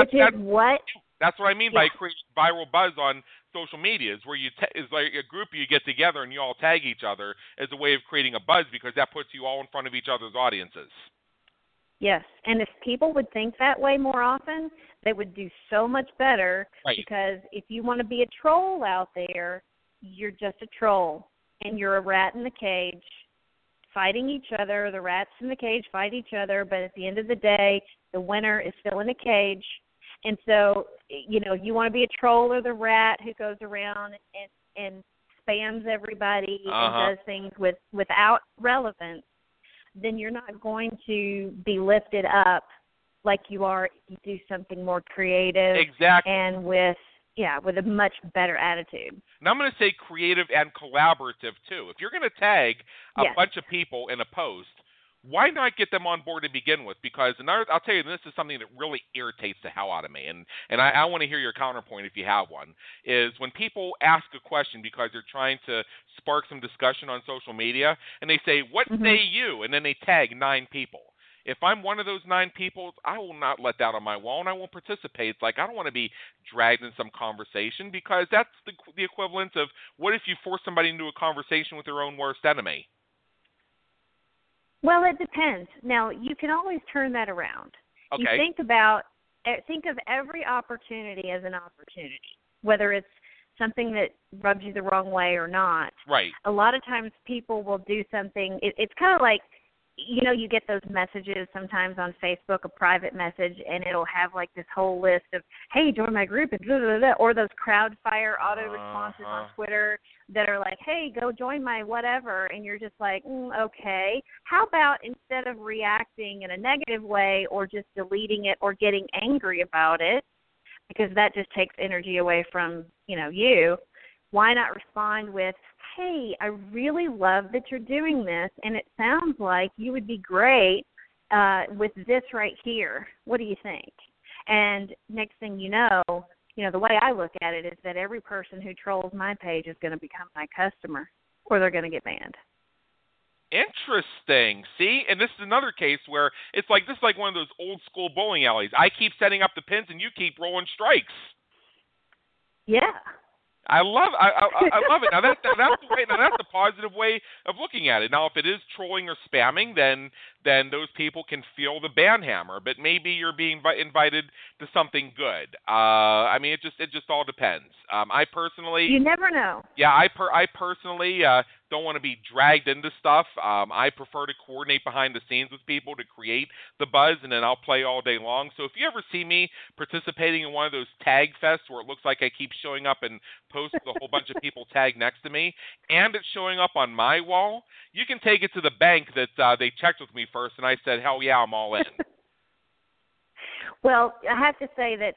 That's what I mean by creating viral buzz on social media, is where is like a group you get together and you all tag each other as a way of creating a buzz, because that puts you all in front of each other's audiences. Yes, and if people would think that way more often, they would do so much better, because if you want to be a troll out there, you're just a troll, and you're a rat in the cage fighting each other. The rats in the cage fight each other, but at the end of the day, the winner is still in a cage. And so, you want to be a troll or the rat who goes around and spams everybody and does things without relevance, then you're not going to be lifted up like you are if you do something more creative. Exactly. And with a much better attitude. And I'm going to say creative and collaborative, too. If you're going to tag a bunch of people in a post, why not get them on board to begin with? Because I'll tell you, this is something that really irritates the hell out of me, and I want to hear your counterpoint if you have one, is when people ask a question because they're trying to spark some discussion on social media, and they say, what say you? And then they tag 9 people. If I'm one of those 9 people, I will not let that on my wall, and I won't participate. It's like I don't want to be dragged in some conversation, because that's the equivalent of, what if you force somebody into a conversation with their own worst enemy? Well, it depends. Now, you can always turn that around. Okay. You think of every opportunity as an opportunity, whether it's something that rubs you the wrong way or not. Right. A lot of times people will do something. It's kind of like, you get those messages sometimes on Facebook, a private message, and it'll have like this whole list of, hey, join my group, and blah, blah, blah, or those crowd-fire auto responses on Twitter that are like, hey, go join my whatever, and you're just like, okay. How about instead of reacting in a negative way or just deleting it or getting angry about it, because that just takes energy away from, you, why not respond with, hey, I really love that you're doing this, and it sounds like you would be great with this right here. What do you think? And next thing you know, the way I look at it is that every person who trolls my page is going to become my customer, or they're going to get banned. Interesting. See, and this is another case where this is like one of those old school bowling alleys. I keep setting up the pins, and you keep rolling strikes. Yeah. I love it. Now that's the way. Now that's the positive way of looking at it. Now, if it is trolling or spamming, then then those people can feel the band hammer. But maybe you're being invited to something good. I mean, it just all depends. I personally, You never know. yeah, I personally don't want to be dragged into stuff. I prefer to coordinate behind the scenes with people to create the buzz, and then I'll play all day long. So if you ever see me participating in one of those tag fests where it looks like I keep showing up and post with a whole bunch of people tagged next to me, and it's showing up on my wall, you can take it to the bank that they checked with me first, and I said, hell yeah, I'm all in. Well, I have to say that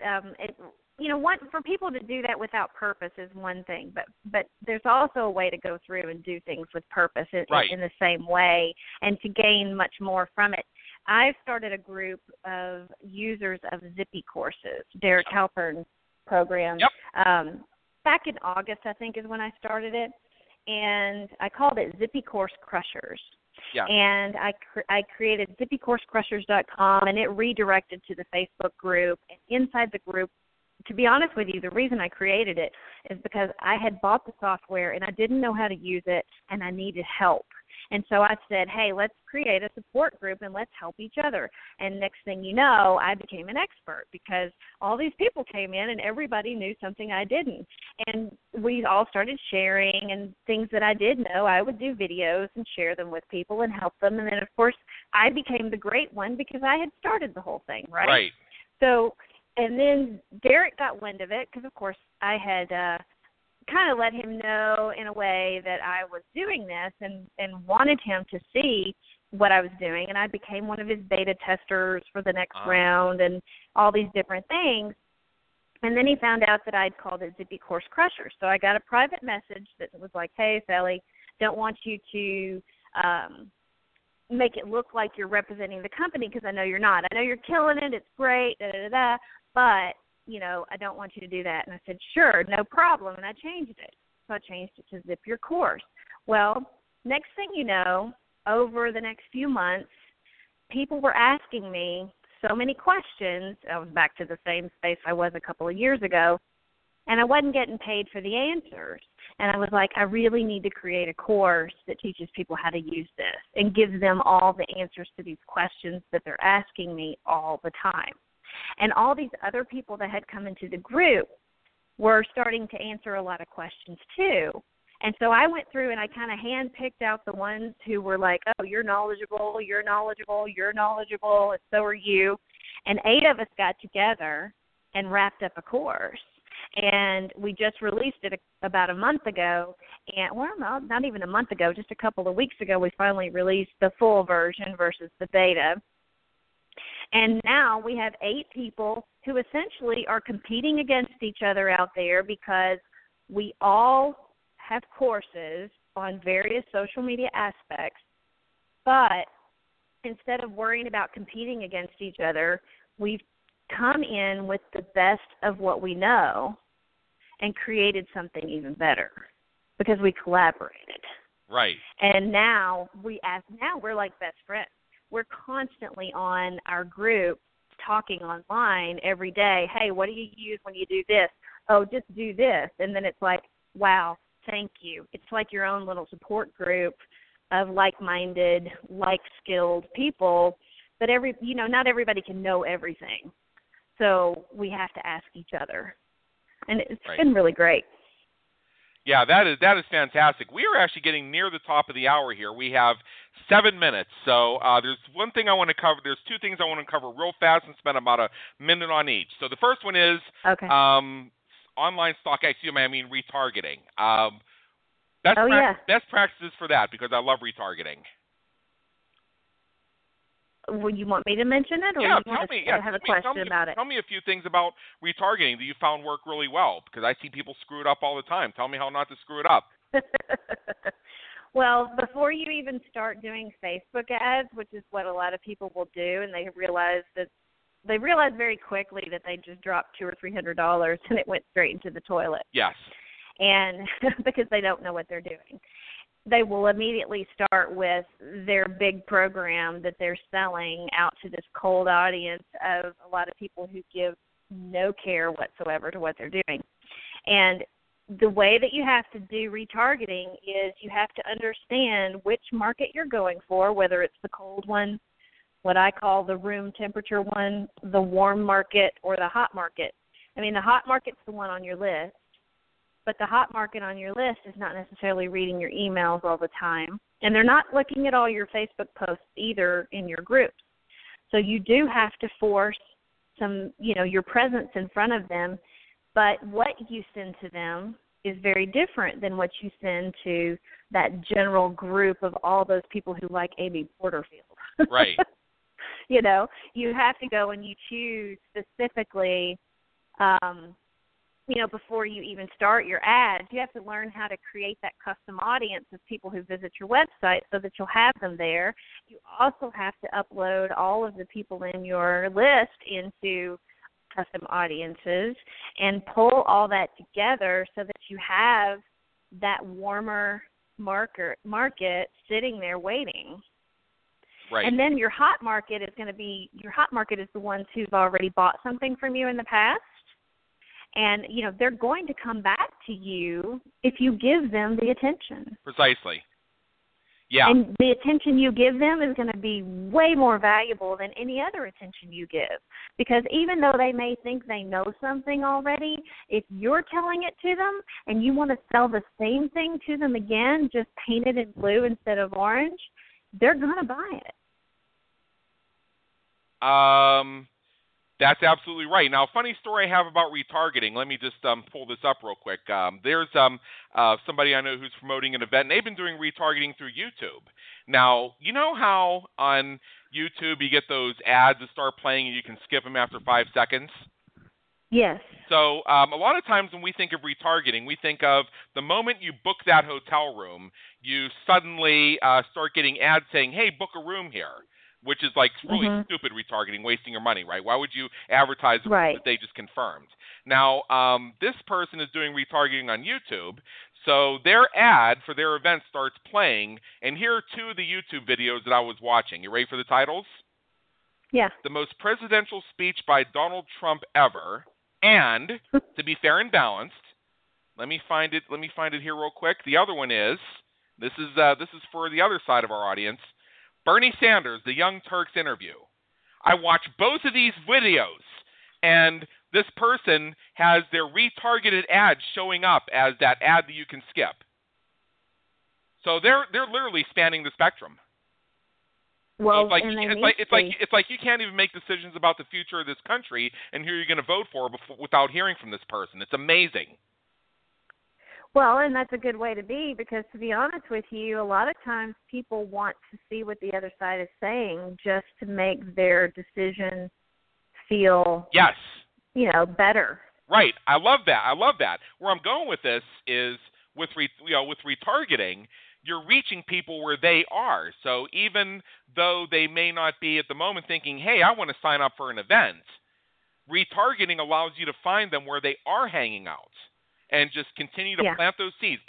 for people to do that without purpose is one thing, but there's also a way to go through and do things with purpose in the same way and to gain much more from it. I've started a group of users of Zippy courses, Derek Halpern's program. Yep. Back in August, I think, is when I started it, and I called it Zippy Course Crushers. Yeah. And I created zippycoursecrushers.com, and it redirected to the Facebook group. And inside the group, to be honest with you, the reason I created it is because I had bought the software and I didn't know how to use it and I needed help. And so I said, hey, let's create a support group and let's help each other. And next thing you know, I became an expert because all these people came in and everybody knew something I didn't. And we all started sharing, and things that I did know, I would do videos and share them with people and help them. And then, of course, I became the great one because I had started the whole thing, right? Right. So, and then Derek got wind of it because, of course, I had kind of let him know in a way that I was doing this and wanted him to see what I was doing. And I became one of his beta testers for the next round and all these different things. And then he found out that I'd called it Zippy Course Crushers. So I got a private message that was like, hey, Sally, don't want you to make it look like you're representing the company because I know you're not. I know you're killing it. It's great, da-da-da-da, but I don't want you to do that. And I said, sure, no problem. And I changed it. So I changed it to Zip Your Course. Well, next thing you know, over the next few months, people were asking me so many questions. I was back to the same space I was a couple of years ago, and I wasn't getting paid for the answers. And I was like, I really need to create a course that teaches people how to use this and gives them all the answers to these questions that they're asking me all the time. And all these other people that had come into the group were starting to answer a lot of questions too. And so I went through and I kind of handpicked out the ones who were like, oh, you're knowledgeable, you're knowledgeable, you're knowledgeable, and so are you. And 8 of us got together and wrapped up a course. And we just released it about a month ago. And, well, no, not even a month ago, just a couple of weeks ago, we finally released the full version versus the beta. And now we have 8 people who essentially are competing against each other out there because we all have courses on various social media aspects. But instead of worrying about competing against each other, we've come in with the best of what we know and created something even better because we collaborated. Right. And now we're like best friends. We're constantly on our group talking online every day. Hey, what do you use when you do this? Oh, just do this. And then it's like, wow, thank you. It's like your own little support group of like-minded, like-skilled people. But not everybody can know everything. So we have to ask each other. And it's been really great. Yeah, that is fantastic. We are actually getting near the top of the hour here. We have 7 minutes. So there's one thing I want to cover. There's 2 things I want to cover real fast and spend about a minute on each. So the first one is online stock retargeting. Best practices for that because I love retargeting. Would you want me to mention it, or yeah, you want to have a question about it? Tell me a few things about retargeting that you found work really well, because I see people screw it up all the time. Tell me how not to screw it up. Well, before you even start doing Facebook ads, which is what a lot of people will do, and they realize very quickly that they just dropped $200 or $300 and it went straight into the toilet. Yes. And because they don't know what they're doing. They will immediately start with their big program that they're selling out to this cold audience of a lot of people who give no care whatsoever to what they're doing. And the way that you have to do retargeting is you have to understand which market you're going for, whether it's the cold one what I call the room temperature one, the warm market, or the hot market. I mean, the hot market's the one on your list, but the hot market on your list is not necessarily reading your emails all the time, and they're not looking at all your Facebook posts either in your groups. So you do have to force some, your presence in front of them, but what you send to them is very different than what you send to that general group of all those people who like Amy Porterfield. Right. You have to go and you choose specifically, before you even start your ads, you have to learn how to create that custom audience of people who visit your website so that you'll have them there. You also have to upload all of the people in your list into custom audiences and pull all that together so that you have that warmer market sitting there waiting. Right. And then your hot market is the ones who've already bought something from you in the past. And, they're going to come back to you if you give them the attention. Precisely. Yeah. And the attention you give them is going to be way more valuable than any other attention you give. Because even though they may think they know something already, if you're telling it to them and you want to sell the same thing to them again, just painted in blue instead of orange, they're going to buy it. That's absolutely right. Now, a funny story I have about retargeting. Let me just pull this up real quick. There's somebody I know who's promoting an event, and they've been doing retargeting through YouTube. Now, you know how on YouTube you get those ads that start playing and you can skip them after 5 seconds? Yes. So a lot of times when we think of retargeting, we think of the moment you book that hotel room, you suddenly start getting ads saying, hey, book a room here, which is like really stupid retargeting, wasting your money, right? Why would you advertise that they just confirmed? Now, this person is doing retargeting on YouTube, so their ad for their event starts playing, and here are two of the YouTube videos that I was watching. You ready for the titles? Yeah. The most presidential speech by Donald Trump ever, and to be fair and balanced, let me find it here real quick. The other one is this is for the other side of our audience. Bernie Sanders, the Young Turks interview. I watched both of these videos, and this person has their retargeted ad showing up as that ad that you can skip. So they're literally spanning the spectrum. Well, so it's like you can't even make decisions about the future of this country and who you're going to vote for without hearing from this person. It's amazing. Well, and that's a good way to be because, to be honest with you, a lot of times people want to see what the other side is saying just to make their decision feel, better. Right. I love that. Where I'm going with this is with retargeting, you're reaching people where they are. So even though they may not be at the moment thinking, hey, I want to sign up for an event, retargeting allows you to find them where they are hanging out. And just continue to plant those seeds.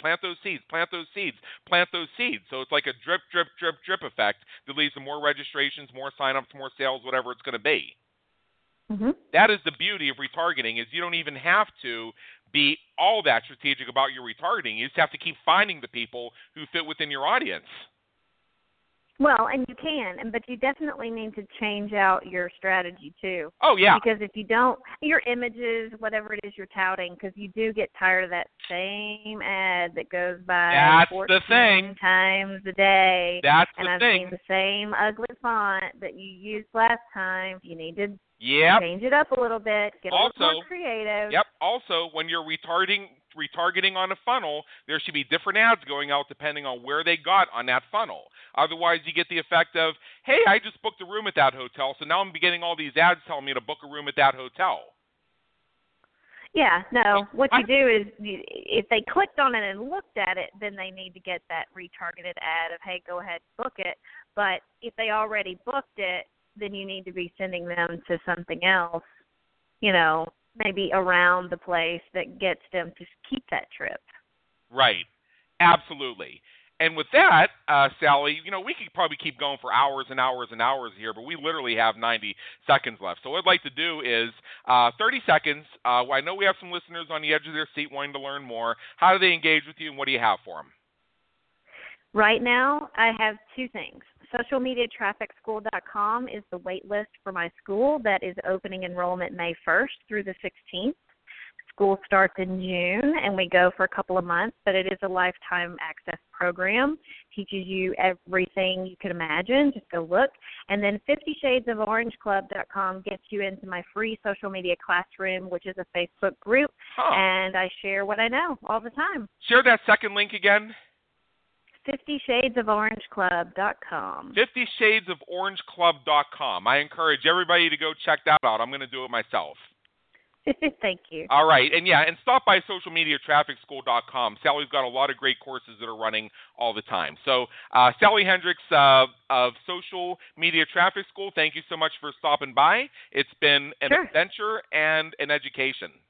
So it's like a drip, drip, drip, drip effect that leads to more registrations, more signups, more sales, whatever it's going to be. Mm-hmm. That is the beauty of retargeting, is you don't even have to be all that strategic about your retargeting. You just have to keep finding the people who fit within your audience. Well, and you can, but you definitely need to change out your strategy too. Oh, yeah. Because if you don't, your images, whatever it is you're touting, because you do get tired of that same ad that goes by 14 times a day. That's and the I've thing. seen the same ugly font that you used last time. You need to change it up a little bit, get a little more creative. Yep. Also, when you're retargeting on a funnel, there should be different ads going out depending on where they got on that funnel. Otherwise, you get the effect of, hey, I just booked a room at that hotel, so now I'm getting all these ads telling me to book a room at that hotel. Yeah, no. What you do is, if they clicked on it and looked at it, then they need to get that retargeted ad of, hey, go ahead and book it. But if they already booked it, then you need to be sending them to something else, maybe around the place that gets them to keep that trip. Right. Absolutely. And with that, Sally, we could probably keep going for hours and hours and hours here, but we literally have 90 seconds left. So what I'd like to do is 30 seconds. I know we have some listeners on the edge of their seat wanting to learn more. How do they engage with you, and what do you have for them? Right now, I have two things. socialmediatrafficschool.com is the wait list for my school that is opening enrollment May 1st through the 16th. School starts in June, and we go for a couple of months, but it is a lifetime access program. Teaches you everything you can imagine. Just go look. And then 50shadesoforangeclub.com gets you into my free social media classroom, which is a Facebook group, and I share what I know all the time. Share that second link again. 50shadesoforangeclub.com. 50shadesoforangeclub.com. I encourage everybody to go check that out. I'm going to do it myself. Thank you. All right. And stop by socialmediatrafficschool.com. Sally's got a lot of great courses that are running all the time. So, Sally Hendricks of Social Media Traffic School, thank you so much for stopping by. It's been an adventure and an education.